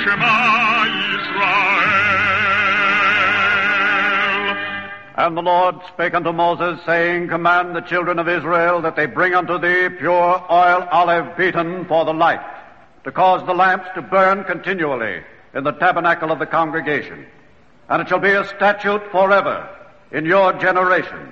Shema Yisrael. And the Lord spake unto Moses, saying, Command the children of Israel that they bring unto thee pure oil olive beaten for the light, to cause the lamps to burn continually in the tabernacle of the congregation. And it shall be a statute forever in your generations.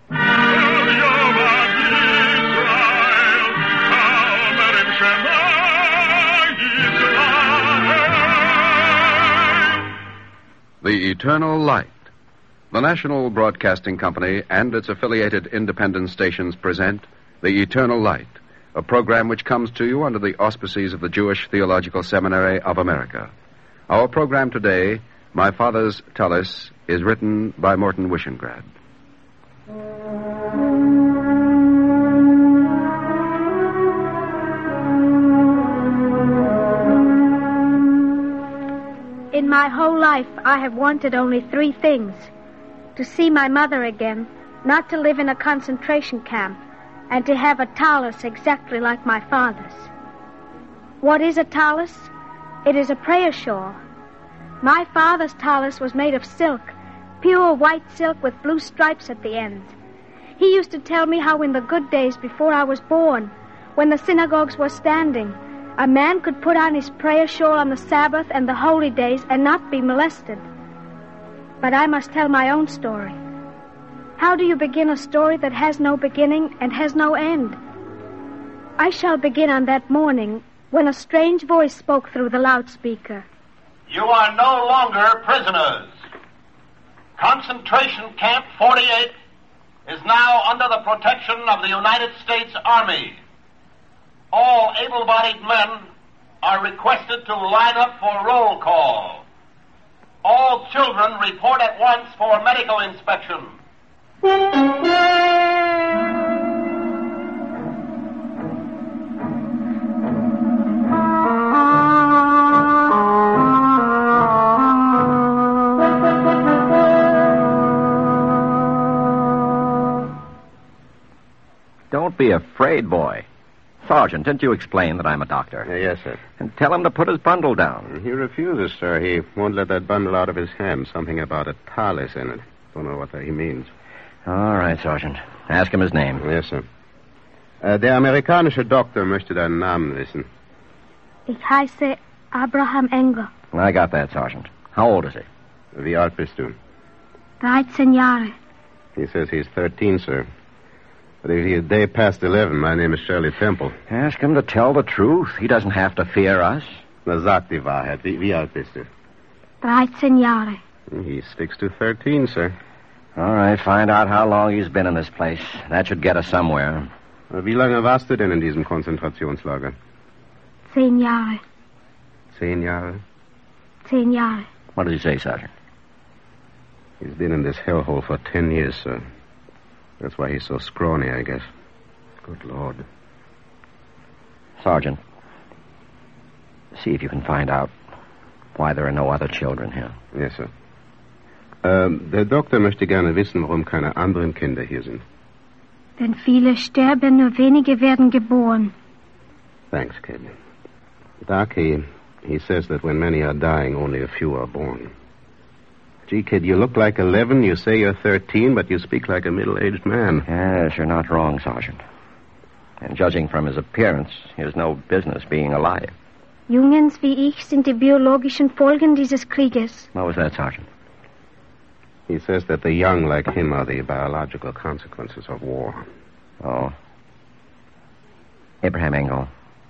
The Eternal Light. The National Broadcasting Company and its affiliated independent stations present The Eternal Light, a program which comes to you under the auspices of the Jewish Theological Seminary of America. Our program today, My Father's Tallis, is written by Morton Wishengrad. In my whole life, I have wanted only 3 things. To see my mother again, not to live in a concentration camp, and to have a tallis exactly like my father's. What is a tallis? It is a prayer shawl. My father's tallis was made of silk, pure white silk with blue stripes at the end. He used to tell me how in the good days before I was born, when the synagogues were standing, a man could put on his prayer shawl on the Sabbath and the holy days and not be molested. But I must tell my own story. How do you begin a story that has no beginning and has no end? I shall begin on that morning when a strange voice spoke through the loudspeaker. You are no longer prisoners. Concentration Camp 48 is now under the protection of the United States Army. All able-bodied men are requested to line up for roll call. All children report at once for medical inspection. Don't be afraid, boy. Sergeant, didn't you explain that I'm a doctor? Yes, sir. And tell him to put his bundle down. He refuses, sir. He won't let that bundle out of his hand. Something about a tallis in it. Don't know what he means. All right, Sergeant. Ask him his name. Yes, sir. Der amerikanische Doktor möchte deinen Namen wissen. Ich heiße Abraham Engel. I got that, Sergeant. How old is he? Wie alt bist du? 13 Jahre. He says he's 13, sir. But if he's a day past 11, my name is Shirley Temple. Ask him to tell the truth. He doesn't have to fear us. Na, sag die Wahrheit. Wie alt bist du? 13 Jahre. He sticks to 13, sir. All right, find out how long he's been in this place. That should get us somewhere. Wie lange warst du denn in diesem Konzentrationslager? 10 Jahre. 10 Jahre? 10 Jahre. What did he say, Sergeant? He's been in this hellhole for 10 years, sir. That's why he's so scrawny, I guess. Good Lord. Sergeant, see if you can find out why there are no other children here. Yes, sir. Der Doktor möchte gerne wissen, warum keine anderen Kinder hier sind. Wenn viele sterben, nur wenige werden geboren. Thanks, kid. Doc, he says that when many are dying, only a few are born. Gee, kid, you look like 11, you say you're 13, but you speak like a middle-aged man. Yes, you're not wrong, Sergeant. And judging from his appearance, he has no business being alive. Jungens wie ich sind die biologischen Folgen dieses Krieges. What was that, Sergeant? He says that the young, like him, are the biological consequences of war. Oh. Abraham Engel,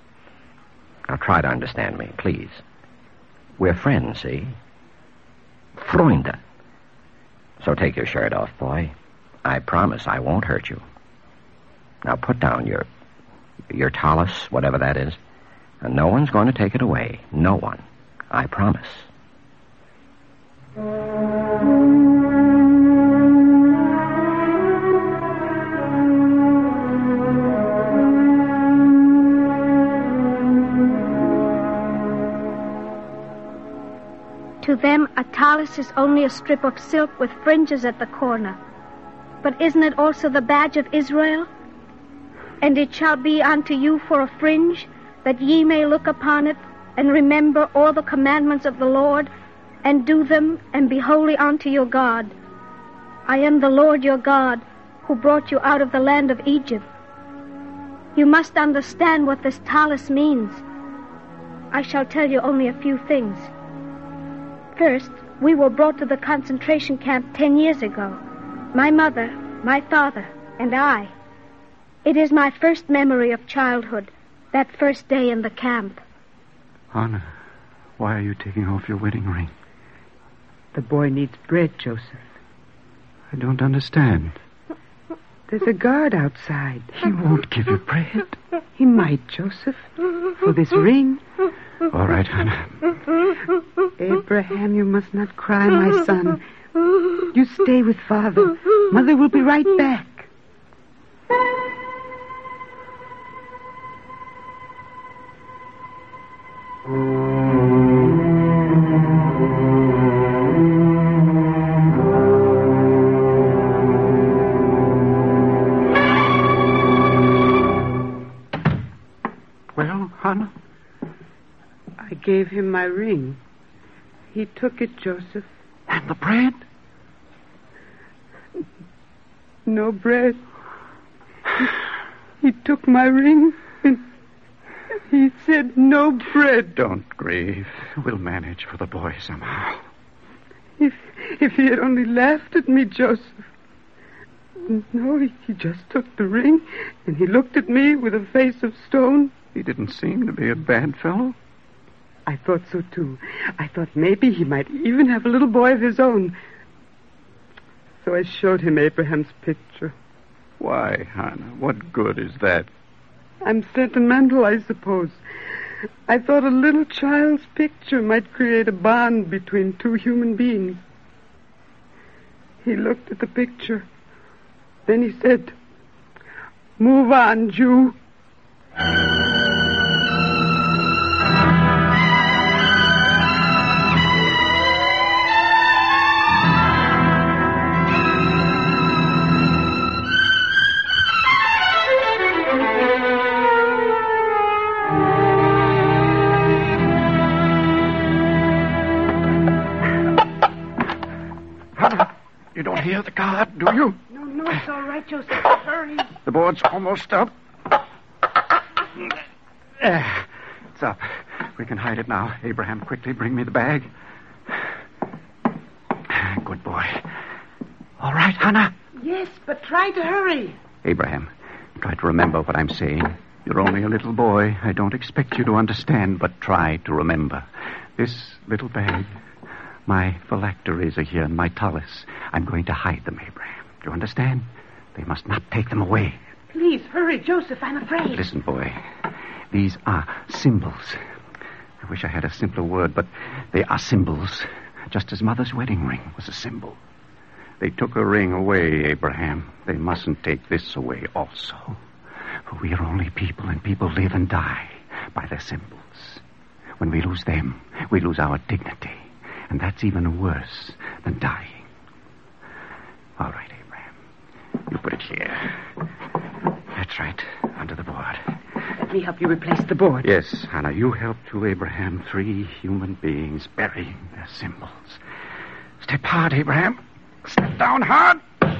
now try to understand me, please. We're friends, see? Freunde. So take your shirt off, boy. I promise I won't hurt you. Now put down your tallis, whatever that is, and no one's going to take it away. No one. I promise. To them, a tallis is only a strip of silk with fringes at the corner. But isn't it also the badge of Israel? And it shall be unto you for a fringe, that ye may look upon it, and remember all the commandments of the Lord, and do them, and be holy unto your God. I am the Lord your God, who brought you out of the land of Egypt. You must understand what this talus means. I shall tell you only a few things. First, we were brought to the concentration camp 10 years ago. My mother, my father, and I. It is my first memory of childhood, that first day in the camp. Anna, why are you taking off your wedding ring? The boy needs bread, Joseph. I don't understand. There's a guard outside. He won't give you bread. He might, Joseph, for this ring. All right, Hannah. Abraham, you must not cry, my son. You stay with Father. Mother will be right back. Well, Hannah? I gave him my ring. He took it, Joseph. And the bread? No bread. He took my ring and he said no bread. Don't grieve. We'll manage for the boy somehow. If he had only laughed at me, Joseph. No, he just took the ring and he looked at me with a face of stone. He didn't seem to be a bad fellow. I thought so, too. I thought maybe he might even have a little boy of his own. So I showed him Abraham's picture. Why, Hannah, what good is that? I'm sentimental, I suppose. I thought a little child's picture might create a bond between two human beings. He looked at the picture. Then he said, "Move on, Jew." You don't hear the guard, do you? No, it's all right, Joseph. Hurry. The board's almost up. It's up. We can hide it now. Abraham, quickly bring me the bag. Good boy. All right, Hannah? Yes, but try to hurry. Abraham, try to remember what I'm saying. You're only a little boy. I don't expect you to understand, but try to remember. This little bag, my phylacteries are here and my talus. I'm going to hide them, Abraham. Do you understand? They must not take them away. Please, hurry, Joseph. I'm afraid. Listen, boy. These are symbols. I wish I had a simpler word, but they are symbols. Just as Mother's wedding ring was a symbol. They took her ring away, Abraham. They mustn't take this away also. For we are only people, and people live and die by their symbols. When we lose them, we lose our dignity. And that's even worse than dying. All right, Abraham. You put it here. That's right, under the board. Let me help you replace the board. Yes, Hannah, you help to Abraham. 3 human beings burying their symbols. Step hard, Abraham. Step down hard.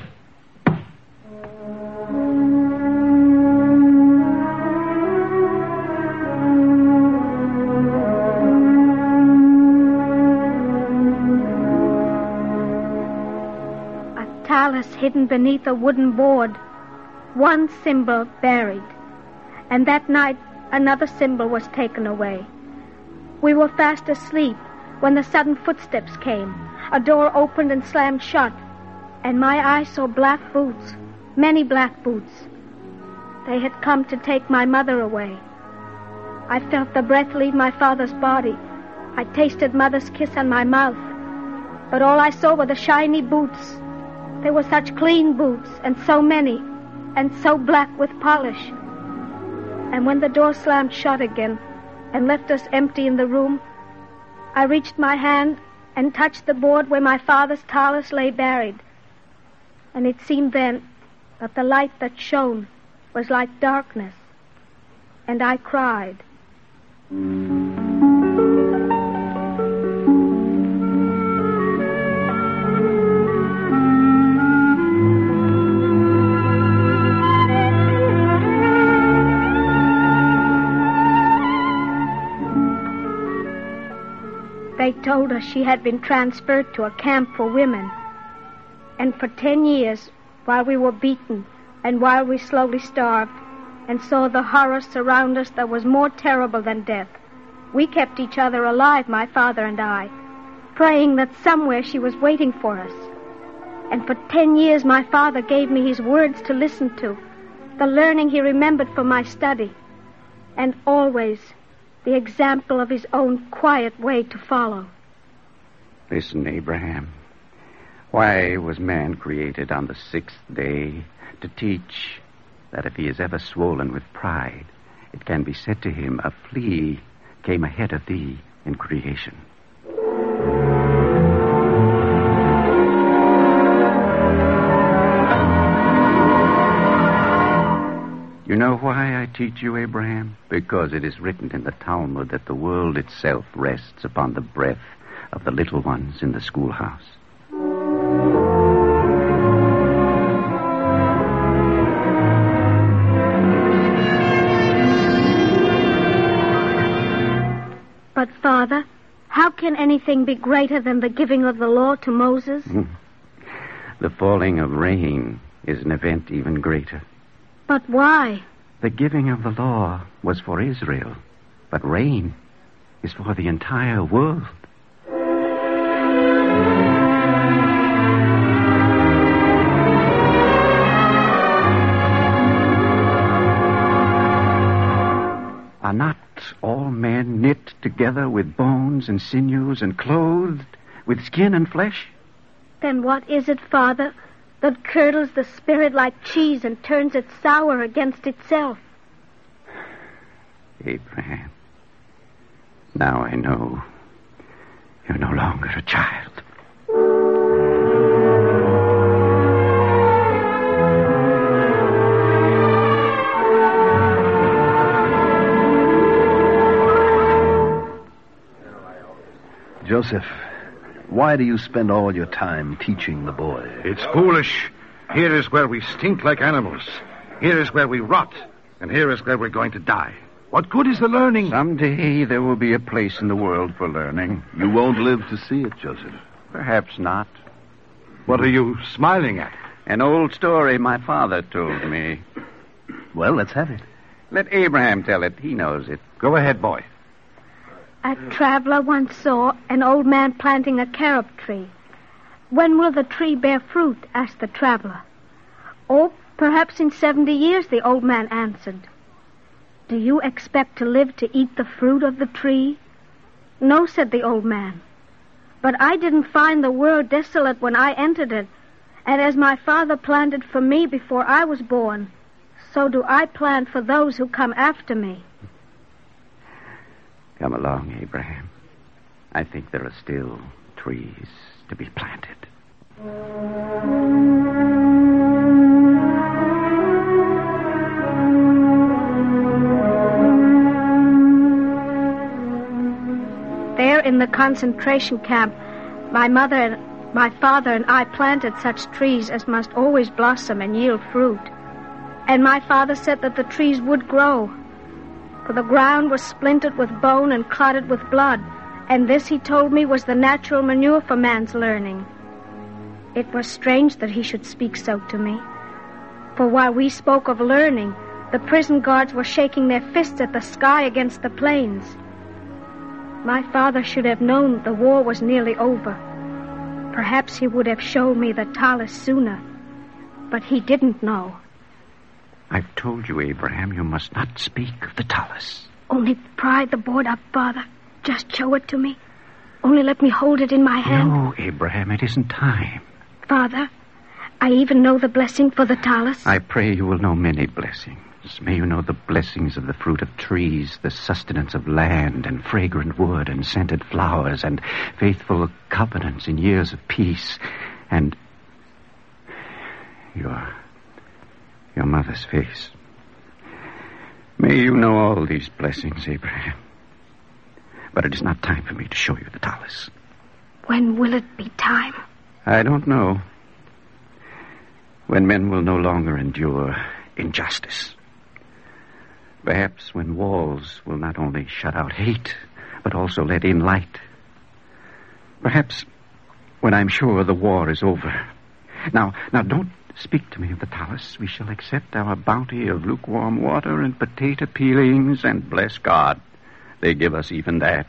A talus hidden beneath a wooden board. One symbol buried. And that night, another symbol was taken away. We were fast asleep when the sudden footsteps came. A door opened and slammed shut, and my eyes saw black boots, many black boots. They had come to take my mother away. I felt the breath leave my father's body. I tasted Mother's kiss on my mouth. But all I saw were the shiny boots. They were such clean boots, and so many, and so black with polish. And when the door slammed shut again and left us empty in the room, I reached my hand and touched the board where my father's talus lay buried. And it seemed then that the light that shone was like darkness. And I cried. They told us she had been transferred to a camp for women. And for 10 years, while we were beaten and while we slowly starved and saw the horror surround us that was more terrible than death, we kept each other alive, my father and I, praying that somewhere she was waiting for us. And for 10 years, my father gave me his words to listen to, the learning he remembered from my study, and always the example of his own quiet way to follow. Listen, Abraham. Why was man created on the 6th day? To teach that if he is ever swollen with pride, it can be said to him, a flea came ahead of thee in creation. You know why I teach you, Abraham? Because it is written in the Talmud that the world itself rests upon the breath of the little ones in the schoolhouse. But, Father, how can anything be greater than the giving of the law to Moses? The falling of rain is an event even greater. But why? The giving of the law was for Israel, but rain is for the entire world. Are not all men knit together with bones and sinews and clothed with skin and flesh? Then what is it, Father, that curdles the spirit like cheese and turns it sour against itself? Abraham, now I know you're no longer a child. Joseph, why do you spend all your time teaching the boy? It's foolish. Here is where we stink like animals. Here is where we rot. And here is where we're going to die. What good is the learning? Someday there will be a place in the world for learning. You won't live to see it, Joseph. Perhaps not. What are you smiling at? An old story my father told me. Well, let's have it. Let Abraham tell it. He knows it. Go ahead, boy. A traveler once saw an old man planting a carob tree. When will the tree bear fruit? Asked the traveler. Oh, perhaps in 70 years, the old man answered. Do you expect to live to eat the fruit of the tree? No, said the old man. But I didn't find the world desolate when I entered it. And as my father planted for me before I was born, so do I plant for those who come after me. Come along, Abraham. I think there are still trees to be planted. There in the concentration camp, my mother and my father and I planted such trees as must always blossom and yield fruit. And my father said that the trees would grow, for the ground was splintered with bone and clotted with blood, and this, he told me, was the natural manure for man's learning. It was strange that he should speak so to me, for while we spoke of learning, the prison guards were shaking their fists at the sky against the plains. My father should have known the war was nearly over. Perhaps he would have shown me the talus sooner, but he didn't know. I've told you, Abraham, you must not speak of the talus. Only pry the board up, Father. Just show it to me. Only let me hold it in my hand. No, Abraham, it isn't time. Father, I even know the blessing for the talus. I pray you will know many blessings. May you know the blessings of the fruit of trees, the sustenance of land and fragrant wood and scented flowers and faithful covenants in years of peace and your mother's face. May you know all these blessings, Abraham. But it is not time for me to show you the talus. When will it be time? I don't know. When men will no longer endure injustice. Perhaps when walls will not only shut out hate, but also let in light. Perhaps when I'm sure the war is over. Now, don't speak to me of the talus. We shall accept our bounty of lukewarm water and potato peelings, and bless God, they give us even that.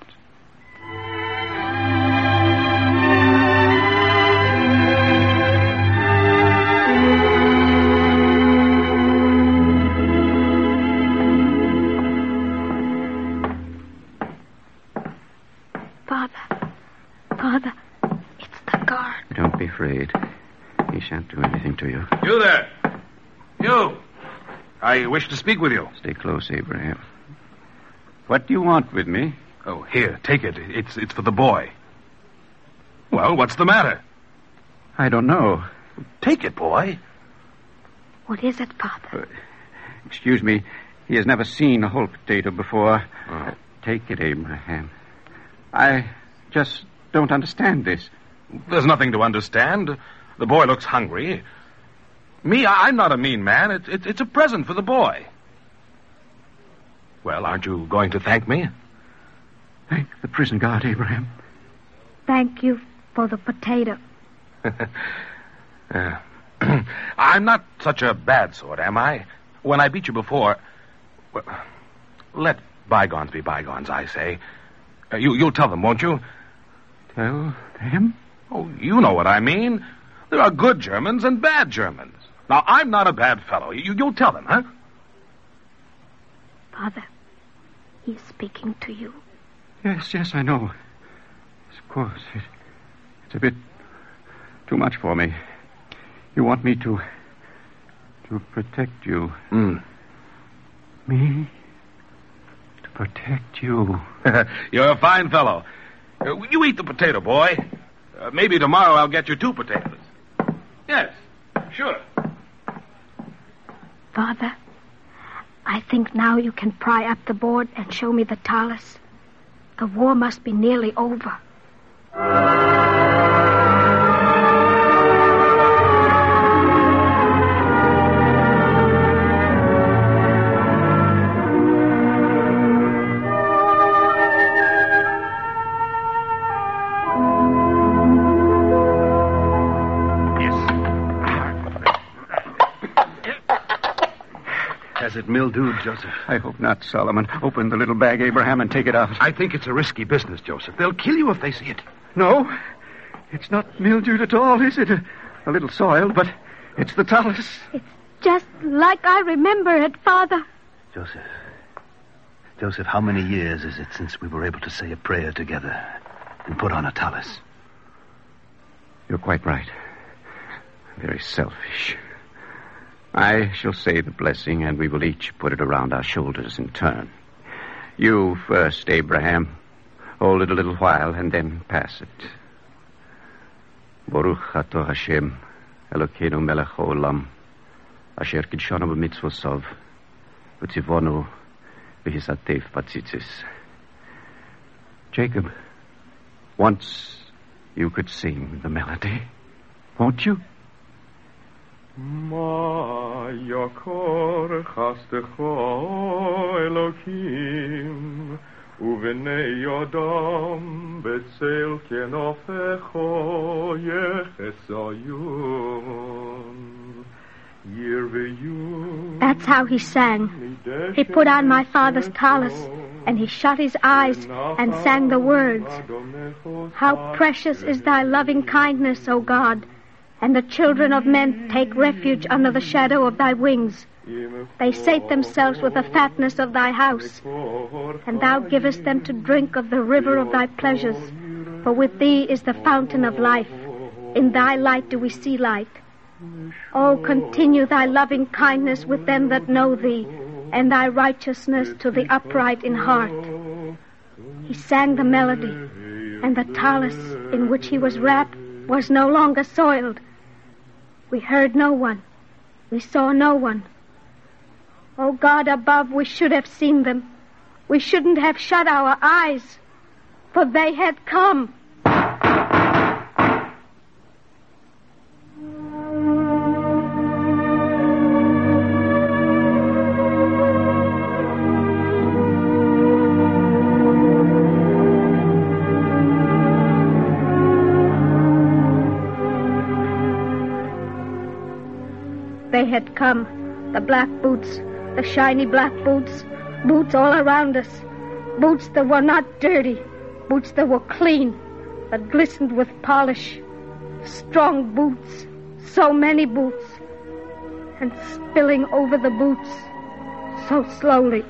Father, it's the guard. Don't be afraid. He shan't do anything to you. You there. You. I wish to speak with you. Stay close, Abraham. What do you want with me? Oh, here, take it. It's for the boy. Well, what's the matter? I don't know. Take it, boy. What is it, Father? Excuse me. He has never seen a whole potato before. Oh. Take it, Abraham. I just don't understand this. There's nothing to understand. The boy looks hungry. Me, I'm not a mean man. It's a present for the boy. Well, aren't you going to thank me? Thank the prison guard, Abraham. Thank you for the potato. I'm not such a bad sort, am I? When I beat you before... Well, let bygones be bygones, I say. You'll tell them, won't you? Tell them? Oh, you know what I mean. There are good Germans and bad Germans. Now, I'm not a bad fellow. You'll tell them, huh? Father, he's speaking to you. Yes, I know. Of course. It's a bit too much for me. You want me to protect you. Me? To protect you. You're a fine fellow. You eat the potato, boy. Maybe tomorrow I'll get you 2 potatoes. Yes, sure. Father, I think now you can pry up the board and show me the talus. The war must be nearly over. Has it mildewed, Joseph? I hope not, Solomon. Open the little bag, Abraham, and take it out. I think it's a risky business, Joseph. They'll kill you if they see it. No, it's not mildewed at all, is it? A little soiled, but it's the talus. It's just like I remember it, Father. Joseph, how many years is it since we were able to say a prayer together and put on a talus? You're quite right. Very selfish. I shall say the blessing, and we will each put it around our shoulders in turn. You first, Abraham. Hold it a little while, and then pass it. Baruch atah Hashem, Elokeinu melech haolam, asher kidshanu b'mitzvosov, v'tzivonu v'hisatef batzitzis. Jacob, once you could sing the melody, won't you? Ma yakor chastecho Elokim Uvnei yodam betzel kenofecho yechesayun Yirveyun. That's how he sang. He put on my father's talus, and he shut his eyes and sang the words. How precious is thy loving kindness, O God! And the children of men take refuge under the shadow of thy wings. They sate themselves with the fatness of thy house, and thou givest them to drink of the river of thy pleasures. For with thee is the fountain of life. In thy light do we see light. Oh, continue thy loving kindness with them that know thee, and thy righteousness to the upright in heart. He sang the melody, and the talus in which he was wrapped was no longer soiled. We heard no one. We saw no one. Oh, God above, we should have seen them. We shouldn't have shut our eyes, for they had come. had come. The black boots, the shiny black boots, boots all around us. Boots that were not dirty, boots that were clean, that glistened with polish. Strong boots, so many boots, and spilling over the boots, so slowly,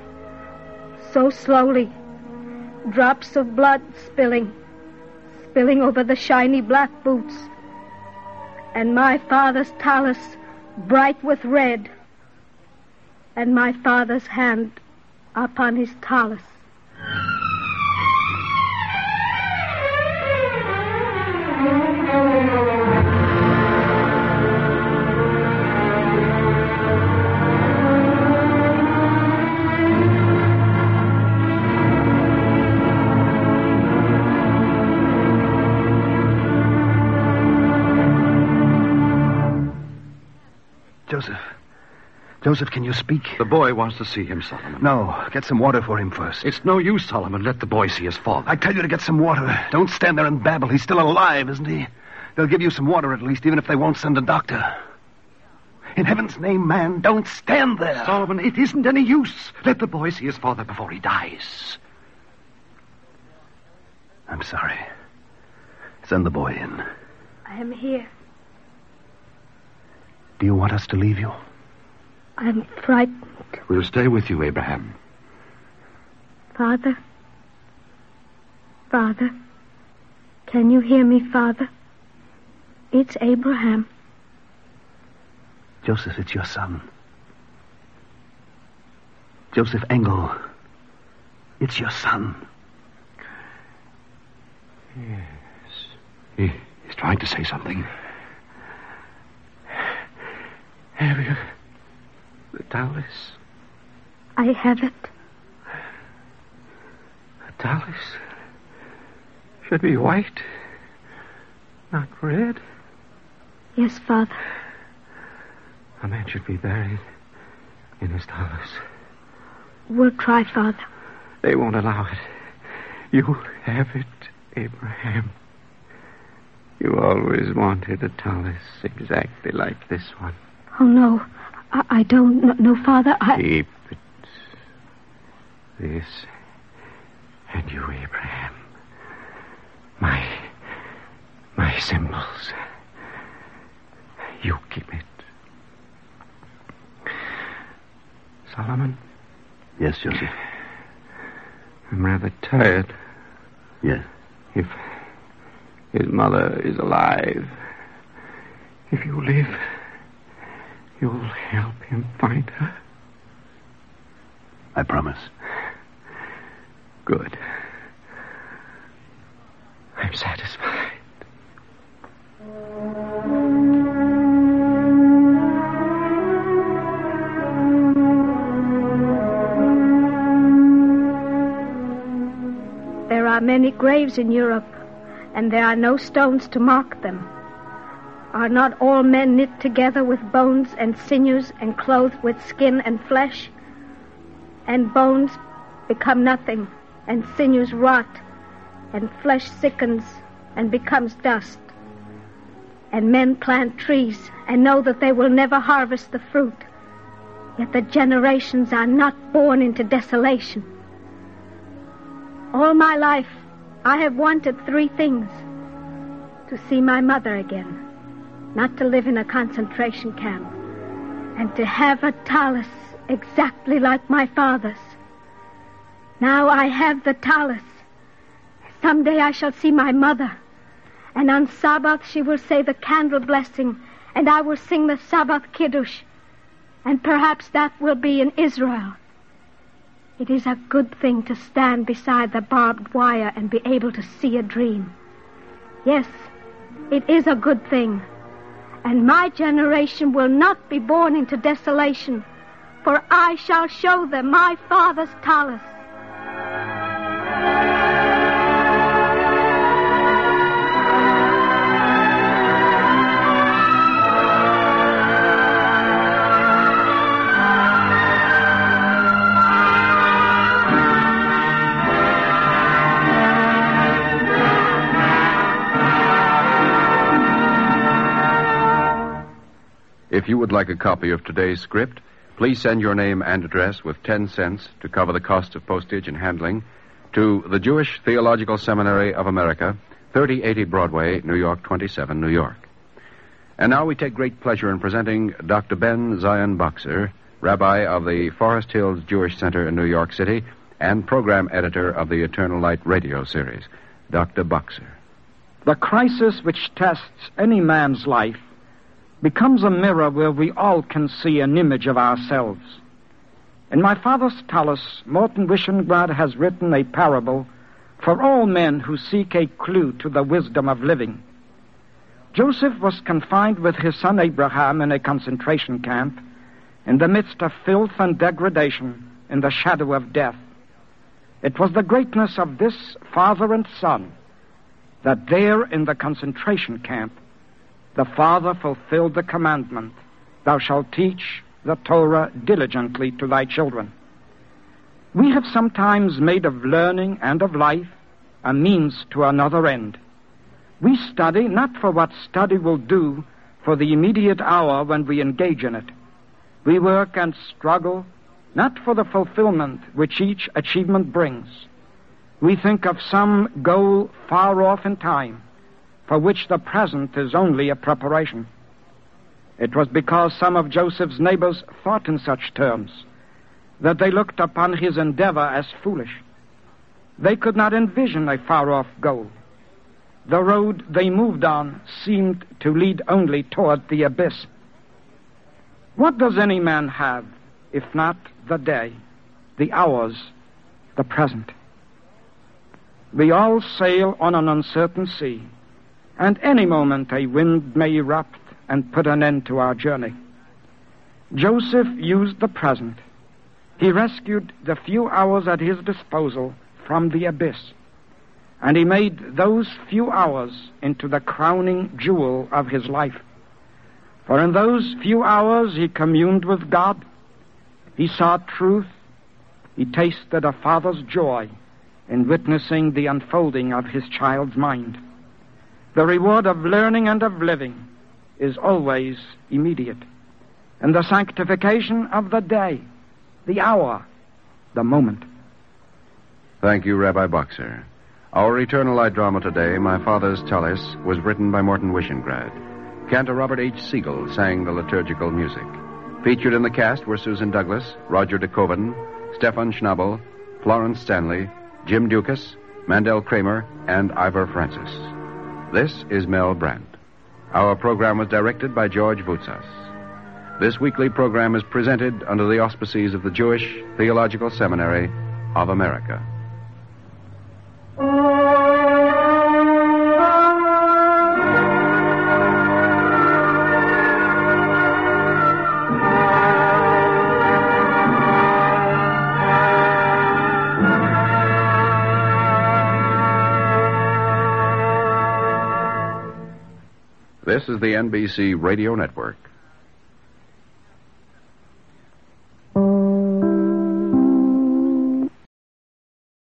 drops of blood spilling over the shiny black boots, and my father's talus bright with red, and my father's hand upon his talus. Joseph, can you speak? The boy wants to see him, Solomon. No, get some water for him first. It's no use, Solomon. Let the boy see his father. I tell you to get some water. Don't stand there and babble. He's still alive, isn't he? They'll give you some water at least, even if they won't send a doctor. In heaven's name, man, don't stand there. Solomon, it isn't any use. Let the boy see his father before he dies. I'm sorry. Send the boy in. I am here. Do you want us to leave you? I'm frightened. We'll stay with you, Abraham. Father? Father? Can you hear me, Father? It's Abraham. Joseph, it's your son. Joseph Engel. It's your son. Yes. He's trying to say something. Have you the talus? I have it. The talus should be white, not red. Yes, Father. A man should be buried in his talus. We'll try, Father. They won't allow it. You have it, Abraham. You always wanted a talus exactly like this one. Oh, no. I don't. No, Father, Keep it. This. And you, Abraham. My symbols. You keep it. Solomon? Yes, Joseph. I'm rather tired. Yes. If his mother is alive, if you live, you'll help him find her. I promise. Good. I'm satisfied. There are many graves in Europe, and there are no stones to mark them. Are not all men knit together with bones and sinews and clothed with skin and flesh? And bones become nothing, and sinews rot, and flesh sickens and becomes dust. And men plant trees and know that they will never harvest the fruit, yet the generations are not born into desolation. All my life, I have wanted 3 things. To see my mother again, not to live in a concentration camp, and to have a talus exactly like my father's. Now I have the talus. Someday I shall see my mother, and on Sabbath she will say the candle blessing, and I will sing the Sabbath Kiddush, and perhaps that will be in Israel. It is a good thing to stand beside the barbed wire and be able to see a dream. Yes, it is a good thing. And my generation will not be born into desolation, for I shall show them my father's talus. If If you would like a copy of today's script, please send your name and address with 10 cents to cover the cost of postage and handling to the Jewish Theological Seminary of America, 3080 Broadway, New York 27, New York. And now we take great pleasure in presenting Dr. Ben Zion Boxer, Rabbi of the Forest Hills Jewish Center in New York City and program editor of the Eternal Light radio series. Dr. Boxer. The crisis which tests any man's life becomes a mirror where we all can see an image of ourselves. In my father's talus, Morton Wishengrad has written a parable for all men who seek a clue to the wisdom of living. Joseph was confined with his son Abraham in a concentration camp in the midst of filth and degradation in the shadow of death. It was the greatness of this father and son that there in the concentration camp the father fulfilled the commandment, "Thou shalt teach the Torah diligently to thy children." We have sometimes made of learning and of life a means to another end. We study not for what study will do for the immediate hour when we engage in it. We work and struggle not for the fulfillment which each achievement brings. We think of some goal far off in time, for which the present is only a preparation. It was because some of Joseph's neighbors thought in such terms that they looked upon his endeavor as foolish. They could not envision a far-off goal. The road they moved on seemed to lead only toward the abyss. What does any man have, if not the day, the hours, the present? We all sail on an uncertain sea, and any moment a wind may erupt and put an end to our journey. Joseph used the present. He rescued the few hours at his disposal from the abyss, and he made those few hours into the crowning jewel of his life. For in those few hours he communed with God, he saw truth, he tasted a father's joy in witnessing the unfolding of his child's mind. The reward of learning and of living is always immediate, and the sanctification of the day, the hour, the moment. Thank you, Rabbi Boxer. Our Eternal Light drama today, My Father's Tallis, was written by Morton Wishengrad. Cantor Robert H. Siegel sang the liturgical music. Featured in the cast were Susan Douglas, Roger de Koven, Stefan Schnabel, Florence Stanley, Jim Dukas, Mandel Kramer, and Ivor Francis. This is Mel Brandt. Our program was directed by George Voutsas. This weekly program is presented under the auspices of the Jewish Theological Seminary of America. This is the NBC Radio Network.